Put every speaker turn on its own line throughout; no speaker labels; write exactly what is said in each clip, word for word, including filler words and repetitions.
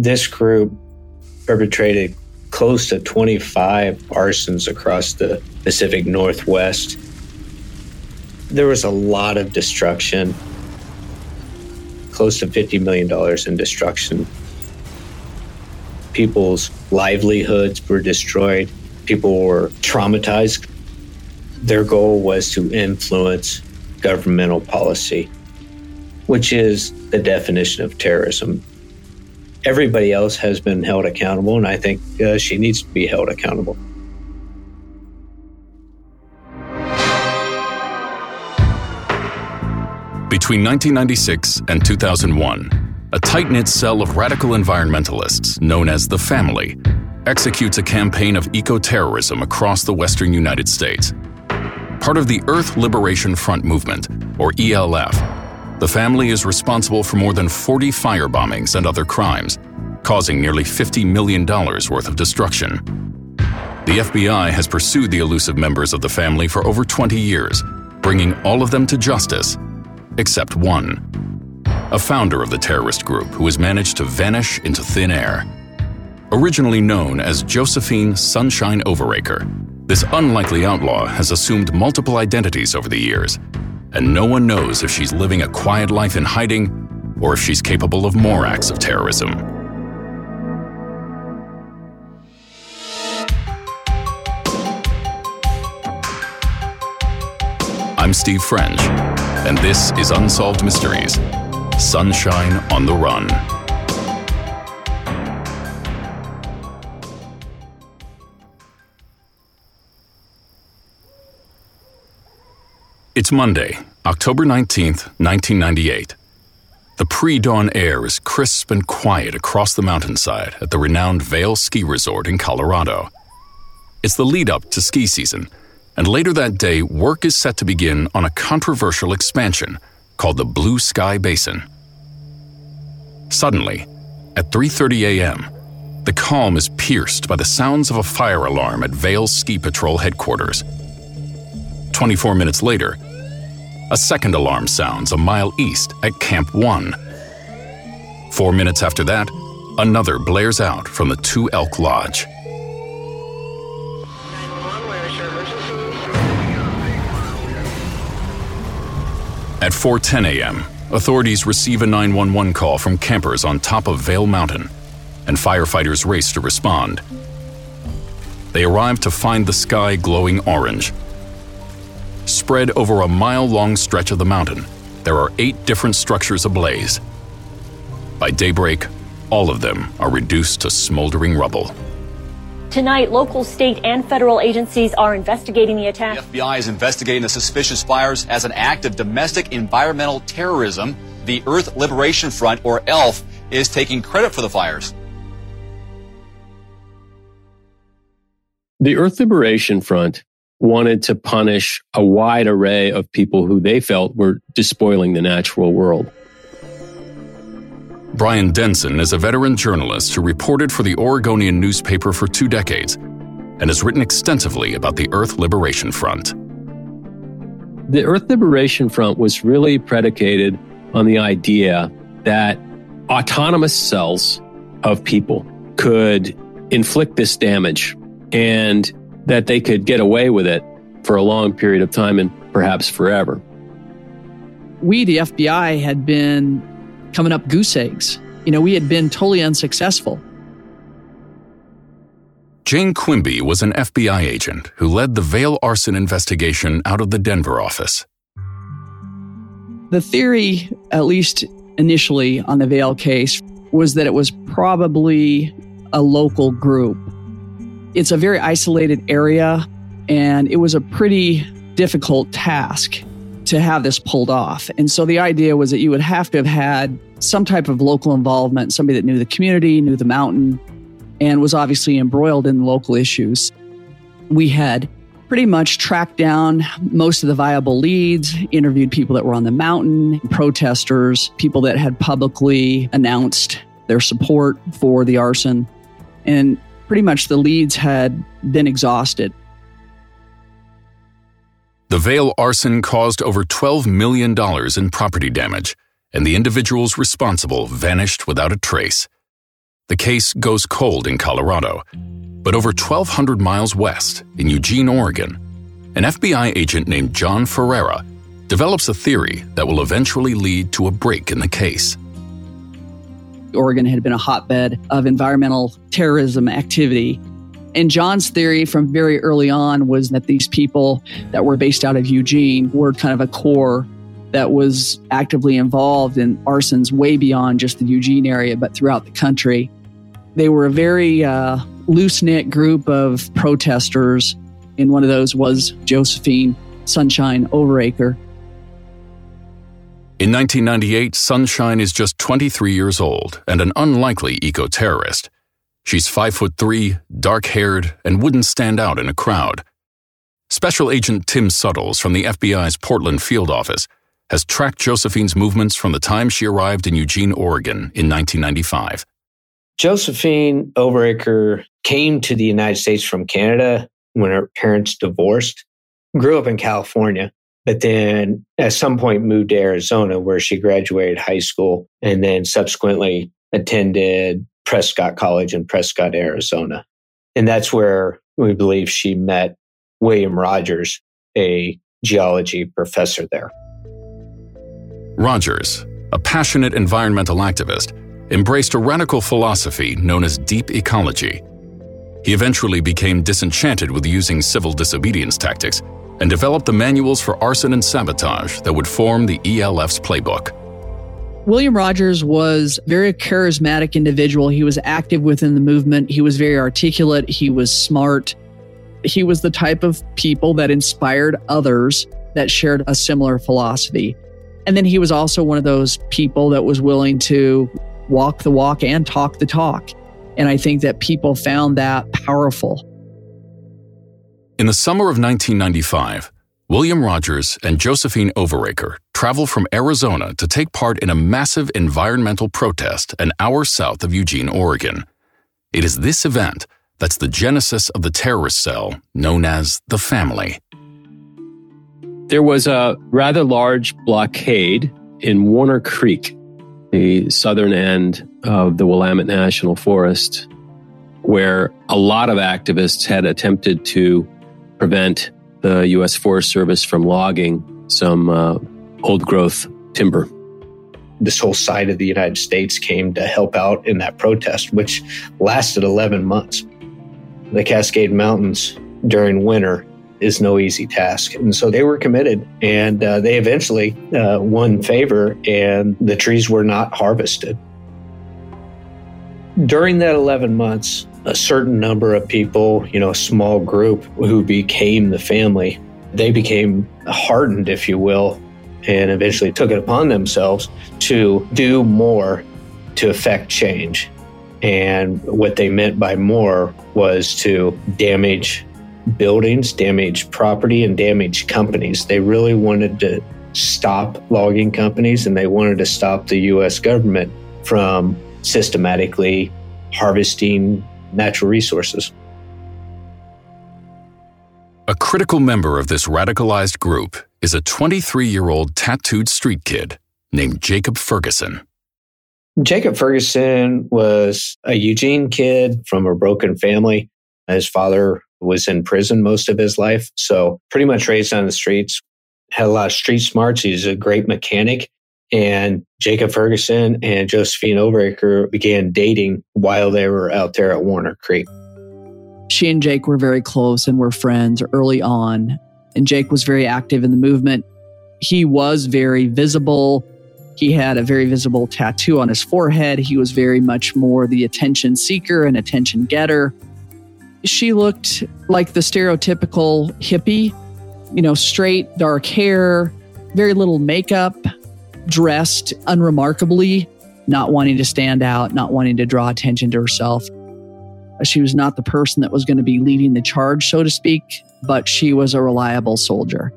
This group perpetrated close to twenty-five arsons across the Pacific Northwest. There was a lot of destruction, close to fifty million dollars in destruction. People's livelihoods were destroyed. People were traumatized. Their goal was to influence governmental policy, which is the definition of terrorism. Everybody else has been held accountable, and I think uh, she needs to be held accountable.
Between nineteen ninety-six and two thousand one, a tight-knit cell of radical environmentalists known as The Family executes a campaign of eco-terrorism across the western United States. Part of the Earth Liberation Front movement, or E L F, The Family is responsible for more than forty fire bombings and other crimes, causing nearly fifty million dollars worth of destruction. The F B I has pursued the elusive members of The Family for over twenty years, bringing all of them to justice, except one. A founder of the terrorist group who has managed to vanish into thin air. Originally known as Josephine Sunshine Overaker, this unlikely outlaw has assumed multiple identities over the years, and no one knows if she's living a quiet life in hiding or if she's capable of more acts of terrorism. I'm Steve French, and this is Unsolved Mysteries: Sunshine on the Run. It's Monday, October nineteenth, nineteen ninety-eight. The pre-dawn air is crisp and quiet across the mountainside at the renowned Vail Ski Resort in Colorado. It's the lead-up to ski season, and later that day, work is set to begin on a controversial expansion called the Blue Sky Basin. Suddenly, at three thirty a.m., the calm is pierced by the sounds of a fire alarm at Vail Ski Patrol headquarters. twenty-four minutes later, a second alarm sounds a mile east at Camp One. Four minutes after that, another blares out from the Two Elk Lodge. At four ten a.m., authorities receive a nine one one call from campers on top of Vail Mountain, and firefighters race to respond. They arrive to find the sky glowing orange. Spread over a mile-long stretch of the mountain, there are eight different structures ablaze. By daybreak, all of them are reduced to smoldering rubble.
Tonight, local, state, and federal agencies are investigating the attack.
The F B I is investigating the suspicious fires as an act of domestic environmental terrorism. The Earth Liberation Front, or E L F, is taking credit for the fires.
The Earth Liberation Front wanted to punish a wide array of people who they felt were despoiling the natural world.
Brian Denson is a veteran journalist who reported for the Oregonian newspaper for two decades and has written extensively about the Earth Liberation Front.
The Earth Liberation Front was really predicated on the idea that autonomous cells of people could inflict this damage and that they could get away with it for a long period of time and perhaps forever.
We, the F B I, had been coming up goose eggs. You know, we had been totally unsuccessful.
Jane Quimby was an F B I agent who led the Vail arson investigation out of the Denver office.
The theory, at least initially on the Vail case, was that it was probably a local group. It's a very isolated area, and it was a pretty difficult task to have this pulled off. And so the idea was that you would have to have had some type of local involvement, somebody that knew the community, knew the mountain, and was obviously embroiled in local issues. We had pretty much tracked down most of the viable leads, interviewed people that were on the mountain, protesters, people that had publicly announced their support for the arson, and pretty much the leads had been exhausted.
The Vail arson caused over twelve million dollars in property damage, and the individuals responsible vanished without a trace. the case goes cold in Colorado. But over twelve hundred miles west, in Eugene, Oregon, an F B I agent named John Ferreira develops a theory that will eventually lead to a break in the case.
Oregon had been a hotbed of environmental terrorism activity. And John's theory from very early on was that these people that were based out of Eugene were kind of a core that was actively involved in arsons way beyond just the Eugene area, but throughout the country. They were a very uh, loose-knit group of protesters, and one of those was Josephine Sunshine Overacre.
In nineteen ninety-eight, Sunshine is just twenty-three years old and an unlikely eco-terrorist. She's five foot three, dark-haired, and wouldn't stand out in a crowd. Special Agent Tim Suttles from the F B I's Portland field office has tracked Josephine's movements from the time she arrived in Eugene, Oregon in nineteen ninety-five.
Josephine Overacre came to the United States from Canada when her parents divorced, grew up in California, but then at some point moved to Arizona where she graduated high school and then subsequently attended Prescott College in Prescott, Arizona. And that's where we believe she met William Rogers, a geology professor there.
Rogers, a passionate environmental activist, embraced a radical philosophy known as deep ecology. He eventually became disenchanted with using civil disobedience tactics and developed the manuals for arson and sabotage that would form the E L F's playbook.
William Rogers was a very charismatic individual. He was active within the movement. He was very articulate. He was smart. He was the type of people that inspired others that shared a similar philosophy. And then he was also one of those people that was willing to walk the walk and talk the talk. And I think that people found that powerful.
In the summer of nineteen ninety-five, William Rogers and Josephine Overacre travel from Arizona to take part in a massive environmental protest an hour south of Eugene, Oregon. It is this event that's the genesis of the terrorist cell known as the Family.
There was a rather large blockade in Warner Creek, the southern end of the Willamette National Forest, where a lot of activists had attempted to prevent the U S Forest Service from logging some uh, old-growth timber.
This whole side of the United States came to help out in that protest, which lasted eleven months. The Cascade Mountains during winter is no easy task. And so they were committed, and uh, they eventually uh, won favor, and the trees were not harvested. During that eleven months, a certain number of people, you know, a small group who became the Family, they became hardened, if you will, and eventually took it upon themselves to do more to affect change. And what they meant by more was to damage buildings, damage property, and damage companies. They really wanted to stop logging companies, and they wanted to stop the U S government from systematically harvesting natural resources.
A critical member of this radicalized group is a twenty-three-year-old tattooed street kid named Jacob Ferguson.
Jacob Ferguson was a Eugene kid from a broken family. His father was in prison most of his life, so pretty much raised on the streets. Had a lot of street smarts. He's a great mechanic. And Jacob Ferguson and Josephine Overacre began dating while they were out there at Warner Creek.
She and Jake were very close and were friends early on. And Jake was very active in the movement. He was very visible. He had a very visible tattoo on his forehead. He was very much more the attention seeker and attention getter. She looked like the stereotypical hippie, you know, straight, dark hair, very little makeup, dressed unremarkably, not wanting to stand out, not wanting to draw attention to herself. She was not the person that was going to be leading the charge, so to speak, but she was a reliable soldier.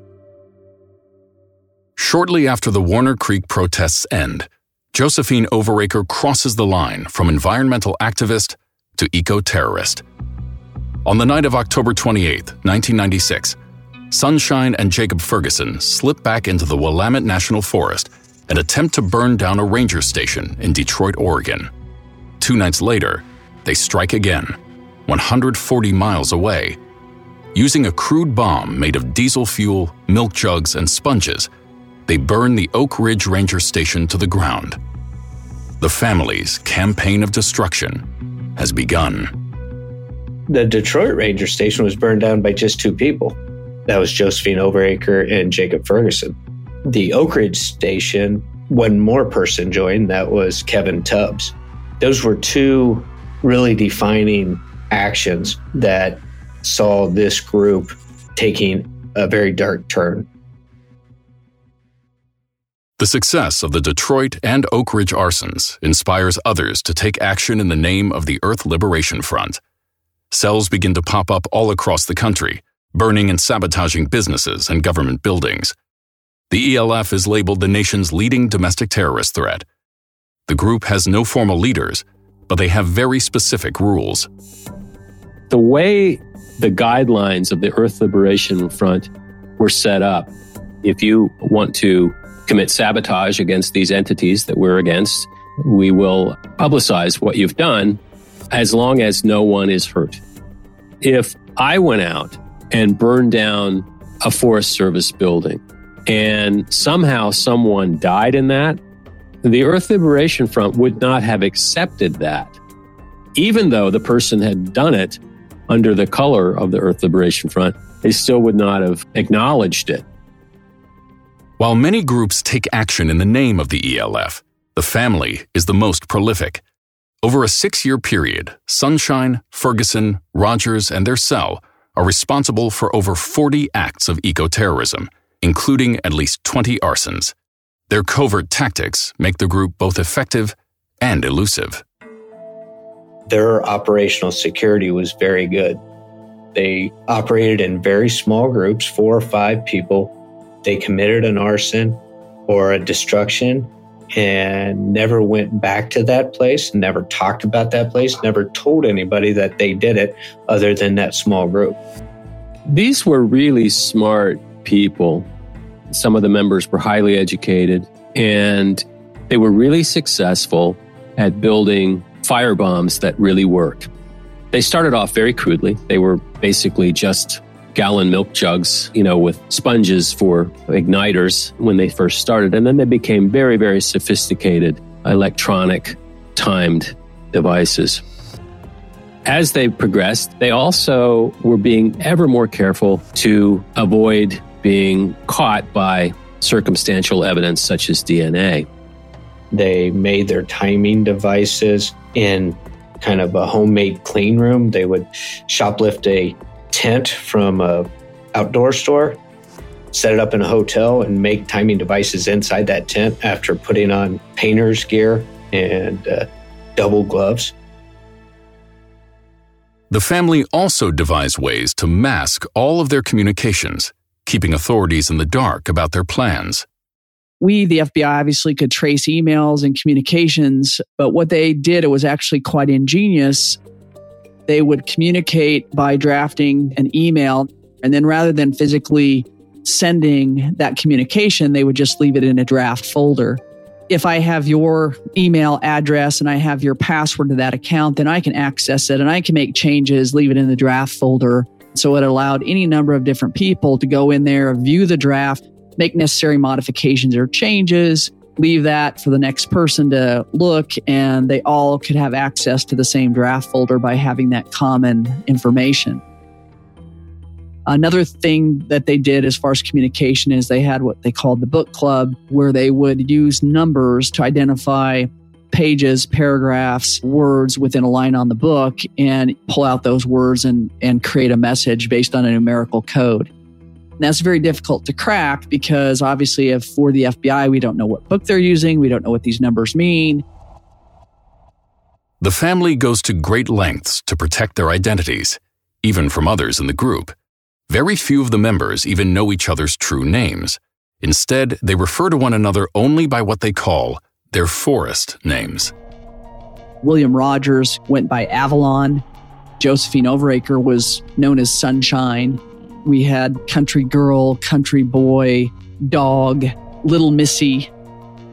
Shortly after the Warner Creek protests end, Josephine Overacre crosses the line from environmental activist to eco-terrorist. On the night of October twenty-eighth, nineteen ninety-six, Sunshine and Jacob Ferguson slip back into the Willamette National Forest and attempt to burn down a ranger station in Detroit, Oregon. two nights later, they strike again, one hundred forty miles away. Using a crude bomb made of diesel fuel, milk jugs, and sponges, they burn the Oak Ridge Ranger Station to the ground. The family's campaign of destruction has begun.
The Detroit Ranger Station was burned down by just two people. That was Josephine Overacre and Jacob Ferguson. The Oak Ridge Station, one more person joined, that was Kevin Tubbs. Those were two really defining actions that saw this group taking a very dark turn.
The success of the Detroit and Oak Ridge arsons inspires others to take action in the name of the Earth Liberation Front. Cells begin to pop up all across the country, burning and sabotaging businesses and government buildings. The E L F is labeled the nation's leading domestic terrorist threat. The group has no formal leaders, but they have very specific rules.
The way the guidelines of the Earth Liberation Front were set up, if you want to commit sabotage against these entities that we're against, we will publicize what you've done as long as no one is hurt. If I went out and burned down a Forest Service building and somehow someone died in that, the Earth Liberation Front would not have accepted that, even though the person had done it under the color of the Earth Liberation Front. They still would not have acknowledged it.
While many groups take action in the name of the E L F, the family is the most prolific. Over a six-year period, Sunshine, Ferguson, Rogers, and their cell are responsible for over forty acts of eco-terrorism, including at least twenty arsons. Their covert tactics make the group both effective and elusive.
Their operational security was very good. They operated in very small groups, four or five people. They committed an arson or a destruction and never went back to that place, never talked about that place, never told anybody that they did it other than that small group.
These were really smart people. Some of the members were highly educated, and they were really successful at building firebombs that really worked. They started off very crudely. They were basically just gallon milk jugs, you know, with sponges for igniters when they first started. And then they became very, very sophisticated electronic timed devices. As they progressed, they also were being ever more careful to avoid being caught by circumstantial evidence such as D N A.
They made their timing devices in kind of a homemade clean room. They would shoplift a tent from a outdoor store, set it up in a hotel, and make timing devices inside that tent after putting on painter's gear and uh, double gloves.
The family also devised ways to mask all of their communications, keeping authorities in the dark about their plans.
We, the F B I, obviously could trace emails and communications, but what they did, it was actually quite ingenious. They would communicate by drafting an email, and then rather than physically sending that communication, they would just leave it in a draft folder. If I have your email address and I have your password to that account, then I can access it and I can make changes, leave it in the draft folder. So it allowed any number of different people to go in there, view the draft, make necessary modifications or changes, leave that for the next person to look, and they all could have access to the same draft folder by having that common information. Another thing that they did as far as communication is they had what they called the book club, where they would use numbers to identify pages, paragraphs, words within a line on the book and pull out those words and, and create a message based on a numerical code. And that's very difficult to crack because obviously if for the F B I, we don't know what book they're using. We don't know what these numbers mean.
The family goes to great lengths to protect their identities, even from others in the group. Very few of the members even know each other's true names. Instead, they refer to one another only by what they call their forest names.
William Rogers went by Avalon. Josephine Overacre was known as Sunshine. We had Country Girl, Country Boy, Dog, Little Missy.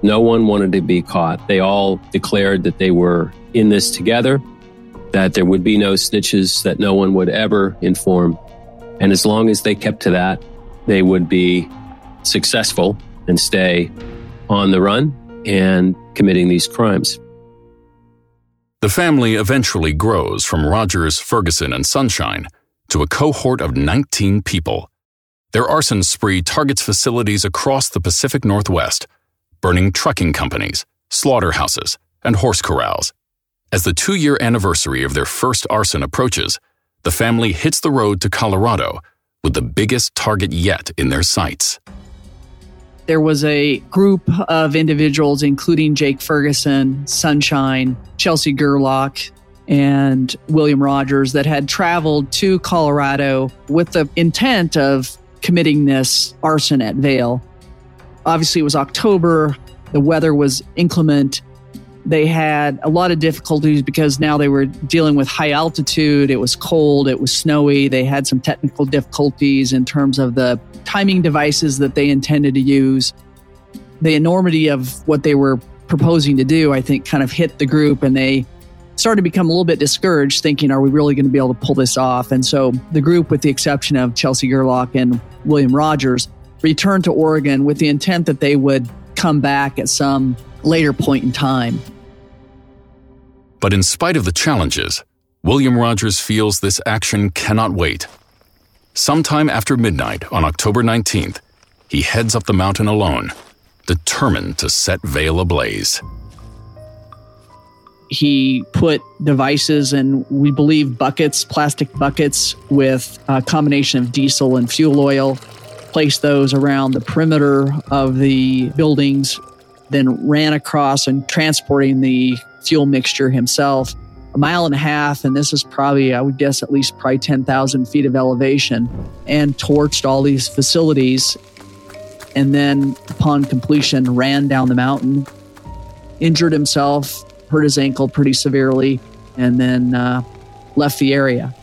No one wanted to be caught. They all declared that they were in this together, that there would be no snitches, that no one would ever inform. And as long as they kept to that, they would be successful and stay on the run and committing these crimes.
The family eventually grows from Rogers, Ferguson, and Sunshine to a cohort of nineteen people. Their arson spree targets facilities across the Pacific Northwest, burning trucking companies, slaughterhouses, and horse corrals. As the two-year anniversary of their first arson approaches, the family hits the road to Colorado with the biggest target yet in their sights.
There was a group of individuals, including Jake Ferguson, Sunshine, Chelsea Gerlach, and William Rogers, that had traveled to Colorado with the intent of committing this arson at Vail. Obviously, it was October. The weather was inclement. They had a lot of difficulties because now they were dealing with high altitude. It was cold. It was snowy. They had some technical difficulties in terms of the timing devices that they intended to use. The enormity of what they were proposing to do, I think, kind of hit the group, and they started to become a little bit discouraged, thinking, are we really going to be able to pull this off? And so the group, with the exception of Chelsea Gerlach and William Rogers, returned to Oregon with the intent that they would come back at some later point in time.
But in spite of the challenges, William Rogers feels this action cannot wait. Sometime after midnight on October nineteenth, he heads up the mountain alone, determined to set Vail ablaze.
He put devices in, we believe, buckets, plastic buckets with a combination of diesel and fuel oil, placed those around the perimeter of the buildings, then ran across and transporting the fuel mixture himself a mile and a half, and this is probably, I would guess, at least probably ten thousand feet of elevation, and torched all these facilities, and then upon completion ran down the mountain, injured himself, hurt his ankle pretty severely, and then uh, left the area.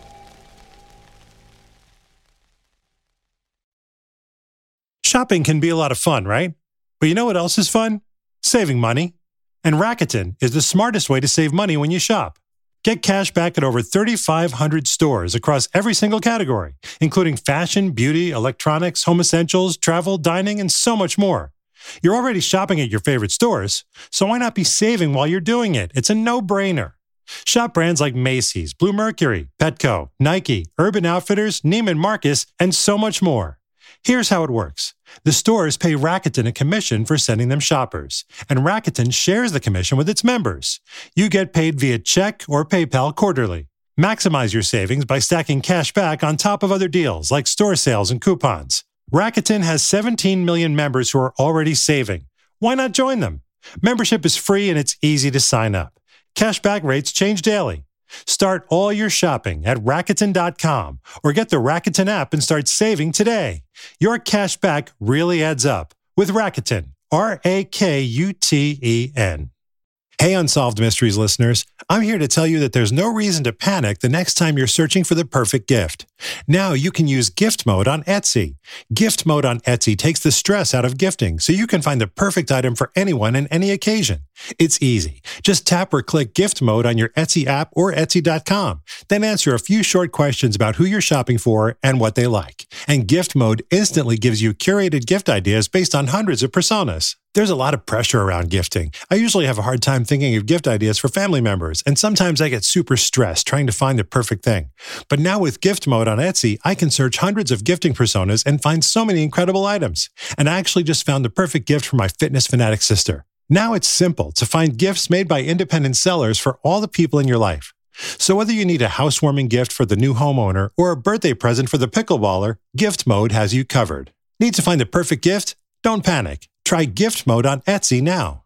Shopping can be a lot of fun, right? But you know what else is fun? Saving money. And Rakuten is the smartest way to save money when you shop. Get cash back at over thirty-five hundred stores across every single category, including fashion, beauty, electronics, home essentials, travel, dining, and so much more. You're already shopping at your favorite stores, so why not be saving while you're doing it? It's a no-brainer. Shop brands like Macy's, Blue Mercury, Petco, Nike, Urban Outfitters, Neiman Marcus, and so much more. Here's how it works. The stores pay Rakuten a commission for sending them shoppers, and Rakuten shares the commission with its members. You get paid via check or PayPal quarterly. Maximize your savings by stacking cash back on top of other deals like store sales and coupons. Rakuten has seventeen million members who are already saving. Why not join them? Membership is free and it's easy to sign up. Cashback rates change daily. Start all your shopping at Rakuten dot com or get the Rakuten app and start saving today. Your cash back really adds up with Rakuten, R A K U T E N. Hey, Unsolved Mysteries listeners, I'm here to tell you that there's no reason to panic the next time you're searching for the perfect gift. Now you can use gift mode on Etsy. Gift mode on Etsy takes the stress out of gifting so you can find the perfect item for anyone and any occasion. It's easy. Just tap or click gift mode on your Etsy app or Etsy dot com. Then answer a few short questions about who you're shopping for and what they like. And gift mode instantly gives you curated gift ideas based on hundreds of personas. There's a lot of pressure around gifting. I usually have a hard time thinking of gift ideas for family members, and sometimes I get super stressed trying to find the perfect thing. But now with gift mode on Etsy, I can search hundreds of gifting personas and find so many incredible items. And I actually just found the perfect gift for my fitness fanatic sister. Now it's simple to find gifts made by independent sellers for all the people in your life. So whether you need a housewarming gift for the new homeowner or a birthday present for the pickleballer, gift mode has you covered. Need to find the perfect gift? Don't panic. Try gift mode on Etsy now.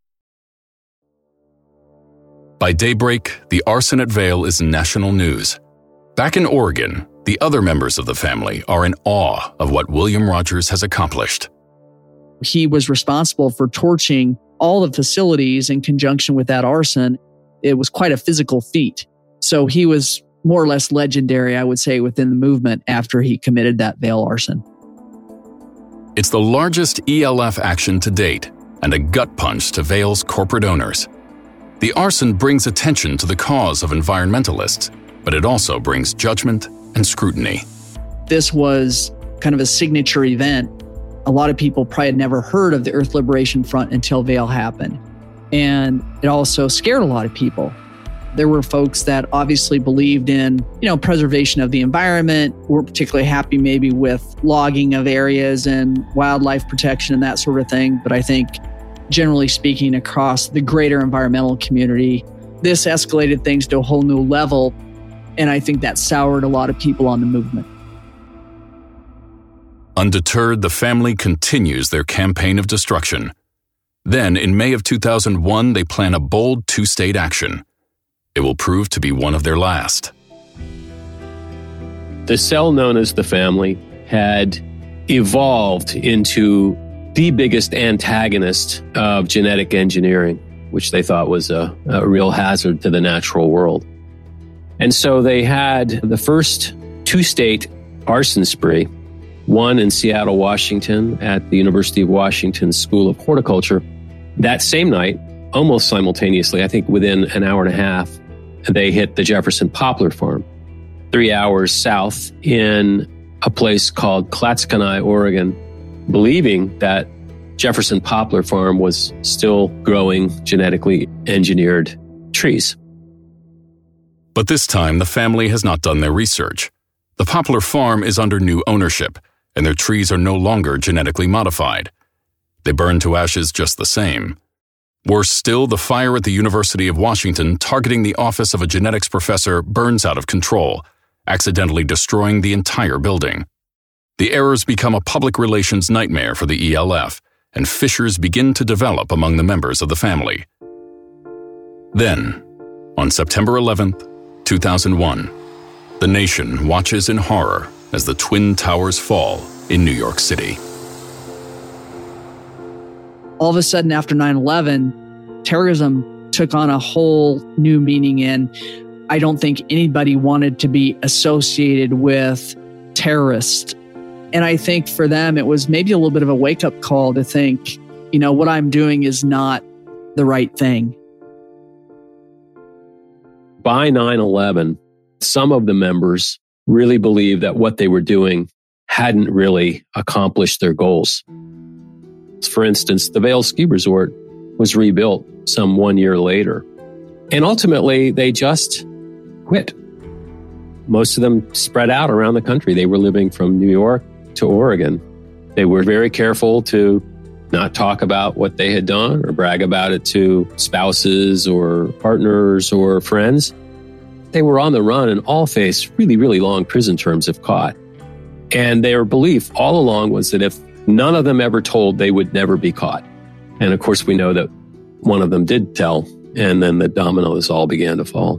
By daybreak, the arson at Vail is national news. Back in Oregon, the other members of the family are in awe of what William Rogers has accomplished.
He was responsible for torching all the facilities in conjunction with that arson. It was quite a physical feat. So he was more or less legendary, I would say, within the movement after he committed that Vail arson.
It's the largest E L F action to date and a gut punch to Vail's corporate owners. The arson brings attention to the cause of environmentalists, but it also brings judgment and scrutiny.
This was kind of a signature event. A lot of people probably had never heard of the Earth Liberation Front until Vail happened. And it also scared a lot of people. There were folks that obviously believed in, you know, preservation of the environment, were particularly happy maybe with logging of areas and wildlife protection and that sort of thing. But I think generally speaking, across the greater environmental community, this escalated things to a whole new level. And I think that soured a lot of people on the movement.
Undeterred, the family continues their campaign of destruction. Then, in May of two thousand one, they plan a bold two-state action. It will prove to be one of their last.
The cell known as the family had evolved into the biggest antagonist of genetic engineering, which they thought was a, a real hazard to the natural world. And so they had the first two-state arson spree, one in Seattle, Washington, at the University of Washington School of Horticulture. That same night, almost simultaneously, I think within an hour and a half, they hit the Jefferson Poplar Farm, three hours south in a place called Clatskanie, Oregon, believing that Jefferson Poplar Farm was still growing genetically engineered trees.
But this time, the family has not done their research. The Poplar Farm is under new ownership, and their trees are no longer genetically modified. They burn to ashes just the same. Worse still, the fire at the University of Washington targeting the office of a genetics professor burns out of control, accidentally destroying the entire building. The errors become a public relations nightmare for the E L F, and fissures begin to develop among the members of the family. Then, on September eleventh, two thousand one, the nation watches in horror as the Twin Towers fall in New York City.
All of a sudden, after nine eleven, terrorism took on a whole new meaning, and I don't think anybody wanted to be associated with terrorists. And I think for them, it was maybe a little bit of a wake-up call to think, you know, what I'm doing is not the right thing.
By nine eleven, some of the members really believed that what they were doing hadn't really accomplished their goals. For instance, the Vail Ski Resort was rebuilt some one year later. And ultimately, they just quit. Most of them spread out around the country. They were living from New York to Oregon. They were very careful to not talk about what they had done or brag about it to spouses or partners or friends. They were on the run and all faced really, really long prison terms if caught. And their belief all along was that if none of them ever told, they would never be caught. And of course, we know that one of them did tell, and then the dominoes all began to fall.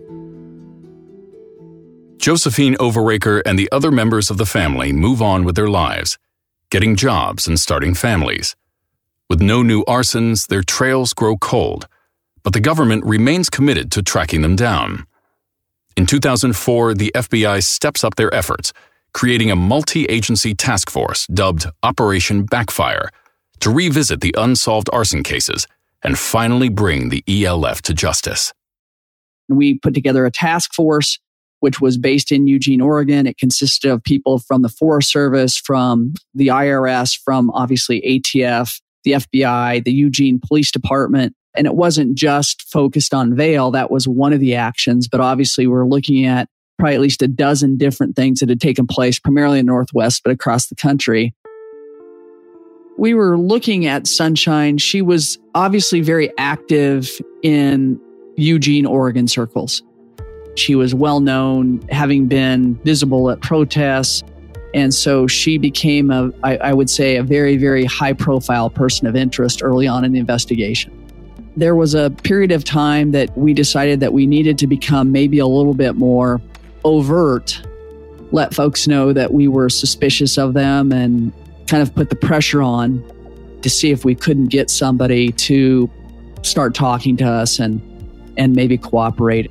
Josephine Overraker and the other members of the family move on with their lives, getting jobs and starting families. With no new arsons, their trails grow cold, but the government remains committed to tracking them down. In two thousand four, the F B I steps up their efforts, creating a multi-agency task force dubbed Operation Backfire to revisit the unsolved arson cases and finally bring the E L F to justice.
We put together a task force which was based in Eugene, Oregon. It consisted of people from the Forest Service, from the I R S, from obviously A T F, the F B I, the Eugene Police Department. And it wasn't just focused on Vail. That was one of the actions. But obviously, we're looking at probably at least a dozen different things that had taken place, primarily in the Northwest, but across the country. We were looking at Sunshine. She was obviously very active in Eugene, Oregon circles. She was well known, having been visible at protests. And so she became, a, I, I would say, a very, very high profile person of interest early on in the investigation. There was a period of time that we decided that we needed to become maybe a little bit more overt, let folks know that we were suspicious of them and kind of put the pressure on to see if we couldn't get somebody to start talking to us and, and maybe cooperate.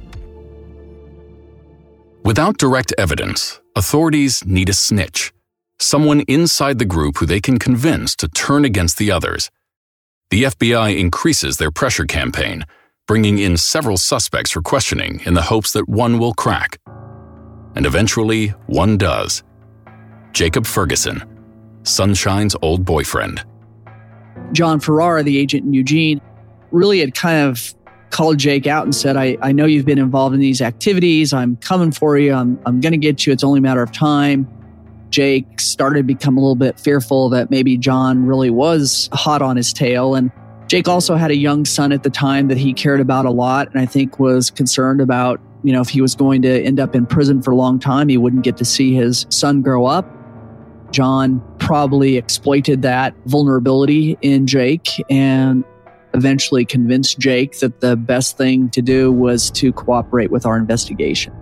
Without direct evidence, authorities need a snitch, someone inside the group who they can convince to turn against the others. the F B I increases their pressure campaign, bringing in several suspects for questioning in the hopes that one will crack. And eventually, one does. Jacob Ferguson, Sunshine's old boyfriend.
John Ferrara, the agent in Eugene, really had kind of called Jake out and said, I, I know you've been involved in these activities. I'm coming for you. I'm, I'm going to get you. It's only a matter of time. Jake started to become a little bit fearful that maybe John really was hot on his tail. And Jake also had a young son at the time that he cared about a lot, and I think was concerned about, you know, if he was going to end up in prison for a long time, he wouldn't get to see his son grow up. John probably exploited that vulnerability in Jake and eventually convinced Jake that the best thing to do was to cooperate with our investigation.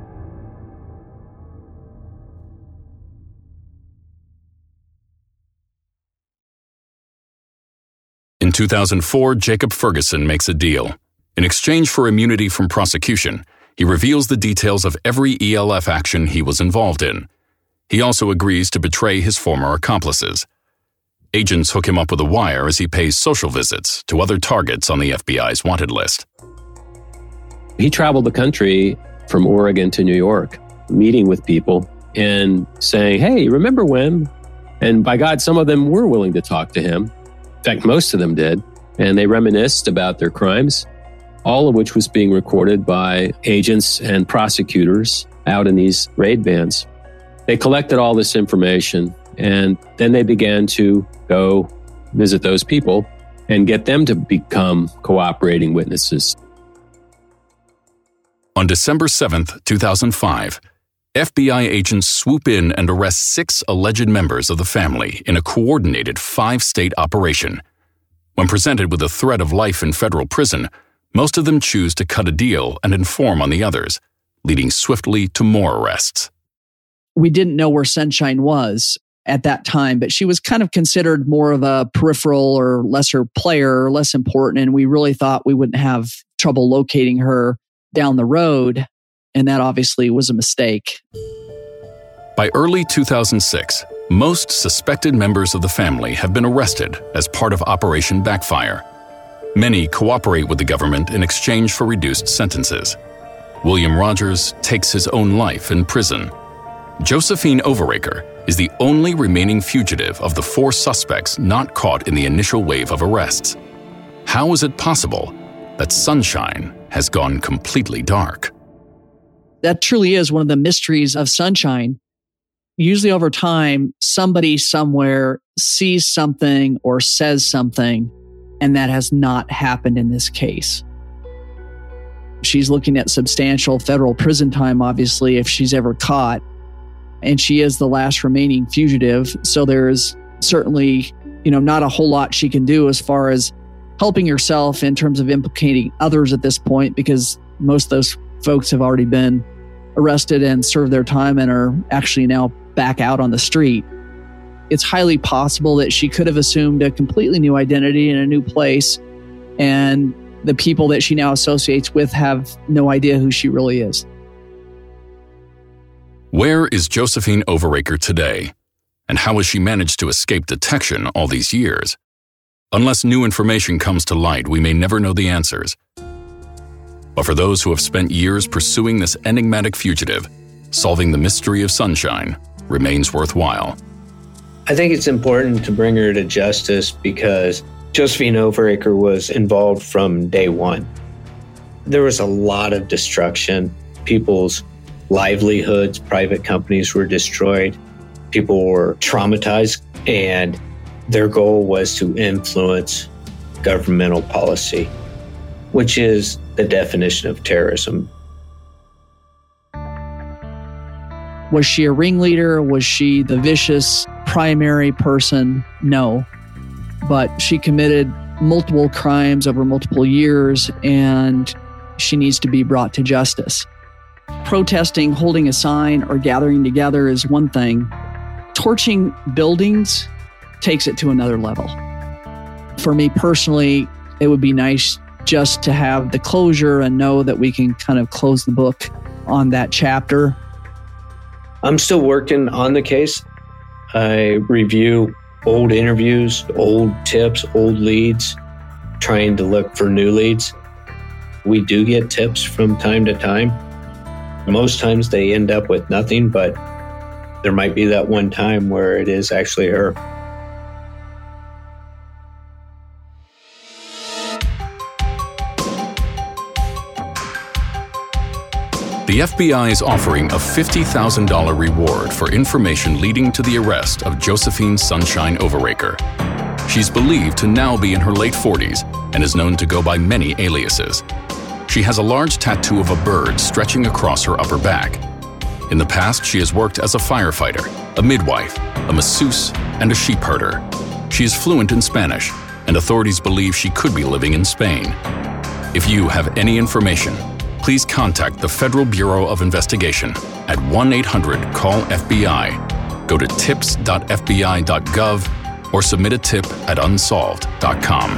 In two thousand four, Jacob Ferguson makes a deal. In exchange for immunity from prosecution, he reveals the details of every E L F action he was involved in. He also agrees to betray his former accomplices. Agents hook him up with a wire as he pays social visits to other targets on the F B I's wanted list.
He traveled the country from Oregon to New York, meeting with people and saying, hey, remember when? And by God, some of them were willing to talk to him. In fact, most of them did. And they reminisced about their crimes, all of which was being recorded by agents and prosecutors out in these raid bands. They collected all this information, and then they began to go visit those people and get them to become cooperating witnesses.
On December seventh, two thousand five, F B I agents swoop in and arrest six alleged members of the family in a coordinated five-state operation. When presented with a threat of life in federal prison, most of them choose to cut a deal and inform on the others, leading swiftly to more arrests.
We didn't know where Sunshine was at that time, but she was kind of considered more of a peripheral or lesser player, less important, and we really thought we wouldn't have trouble locating her down the road, and that obviously was a mistake.
By early two thousand six, most suspected members of the family have been arrested as part of Operation Backfire. Many cooperate with the government in exchange for reduced sentences. William Rogers takes his own life in prison. Josephine Overaker is the only remaining fugitive of the four suspects not caught in the initial wave of arrests. How is it possible that Sunshine has gone completely dark?
That truly is one of the mysteries of Sunshine. Usually over time, somebody somewhere sees something or says something, and that has not happened in this case. She's looking at substantial federal prison time, obviously, if she's ever caught. And she is the last remaining fugitive. So there's certainly, you know, not a whole lot she can do as far as helping herself in terms of implicating others at this point, because most of those folks have already been arrested and served their time and are actually now back out on the street. It's highly possible that she could have assumed a completely new identity in a new place, and the people that she now associates with have no idea who she really is.
Where is Josephine Overaker today? And how has she managed to escape detection all these years? Unless new information comes to light, we may never know the answers. But for those who have spent years pursuing this enigmatic fugitive, solving the mystery of Sunshine remains worthwhile.
I think it's important to bring her to justice because Josephine Overaker was involved from day one. There was a lot of destruction. People's livelihoods, private companies were destroyed. People were traumatized, and their goal was to influence governmental policy, which is the definition of terrorism.
Was she a ringleader? Was she the vicious primary person? No. But she committed multiple crimes over multiple years, and she needs to be brought to justice. Protesting, holding a sign, or gathering together is one thing. Torching buildings takes it to another level. For me personally, it would be nice just to have the closure and know that we can kind of close the book on that chapter.
I'm still working on the case. I review old interviews, old tips, old leads, trying to look for new leads. We do get tips from time to time. Most times they end up with nothing, but there might be that one time where it is actually her.
The F B I is offering a fifty thousand dollars reward for information leading to the arrest of Josephine Sunshine Overraker. She's believed to now be in her late forties and is known to go by many aliases. She has a large tattoo of a bird stretching across her upper back. In the past, she has worked as a firefighter, a midwife, a masseuse, and a sheep herder. She is fluent in Spanish, and authorities believe she could be living in Spain. If you have any information, please contact the Federal Bureau of Investigation at one eight hundred call F B I, go to tips dot f b i dot gov, or submit a tip at unsolved dot com.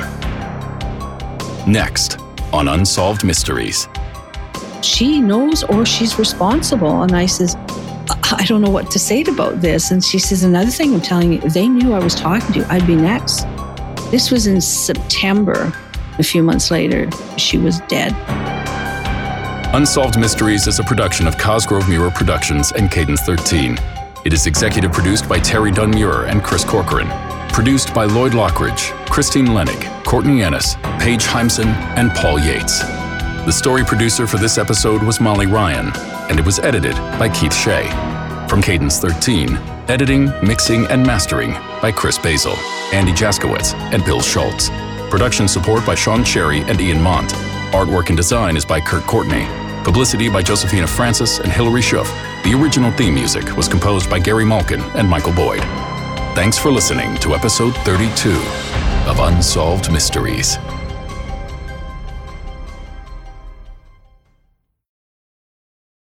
Next on Unsolved Mysteries.
She knows or she's responsible. And I says, I don't know what to say about this. And she says, another thing I'm telling you, if they knew I was talking to you, I'd be next. This was in September. A few months later, she was dead.
Unsolved Mysteries is a production of Cosgrove Muir Productions and Cadence thirteen. It is executive produced by Terry Dunn-Muir and Chris Corcoran. Produced by Lloyd Lockridge, Christine Lennig, Courtney Ennis, Paige Heimson, and Paul Yates. The story producer for this episode was Molly Ryan, and it was edited by Keith Shea. From Cadence thirteen, editing, mixing, and mastering by Chris Basil, Andy Jaskowitz, and Bill Schultz. Production support by Sean Cherry and Ian Mont. Artwork and design is by Kurt Courtney. Publicity by Josephina Francis and Hilary Schuff. The original theme music was composed by Gary Malkin and Michael Boyd. Thanks for listening to episode thirty-two of Unsolved Mysteries.